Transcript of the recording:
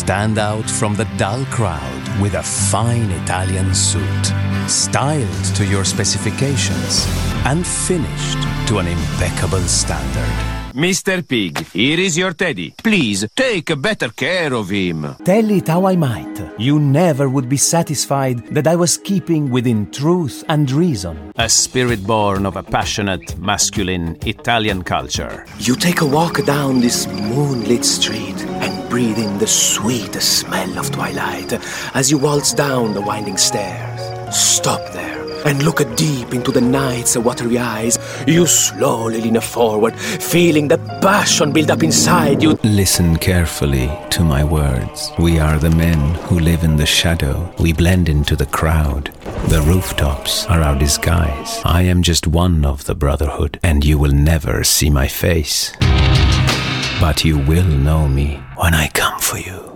stand out from the dull crowd with a fine Italian suit, styled to your specifications and finished to an impeccable standard. Mr. Pig, here is your teddy. Please, take better care of him. Tell it how I might, you never would be satisfied that I was keeping within truth and reason. A spirit born of a passionate, masculine Italian culture. You take a walk down this moonlit street and breathe in the sweet smell of twilight as you waltz down the winding stairs. Stop there and look deep into the night's watery eyes. You slowly lean forward, feeling the passion build up inside you. Listen carefully to my words. We are the men who live in the shadow. We blend into the crowd. The rooftops are our disguise. I am just one of the Brotherhood, and you will never see my face. But you will know me when I come for you.